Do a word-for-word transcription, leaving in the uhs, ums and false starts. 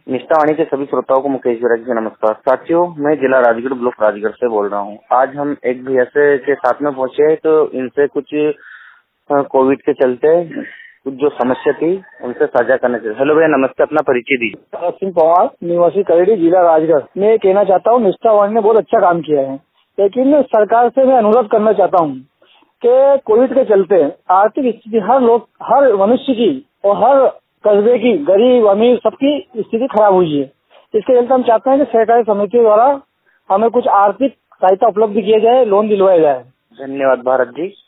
निष्ठावाणी के सभी श्रोताओं को मुकेश विराज जी नमस्कार। साथियों, मैं जिला राजगढ़ ब्लॉक राजगढ़ से बोल रहा हूँ। आज हम एक भैया से के साथ में पहुंचे तो इनसे कुछ कोविड के चलते कुछ जो समस्या थी उनसे साझा करना चाहिए। हेलो भैया, नमस्ते, अपना परिचय दीजिए। सिंह पवार, निवासी करेड़ी, जिला राजगढ़। मैं कहना चाहता हूँ निष्ठावाणी ने बहुत अच्छा काम किया है, लेकिन सरकार से मैं अनुरोध करना चाहता हूँ कि कोविड के चलते आर्थिक स्थिति हर लोग हर मनुष्य की और हर कस्बे की, गरीब अमीर सबकी स्थिति खराब हुई है। इसके चलते हम चाहते हैं कि सहकारी समिति द्वारा हमें कुछ आर्थिक सहायता उपलब्ध किया जाए, लोन दिलवाया जाए। धन्यवाद भारत जी।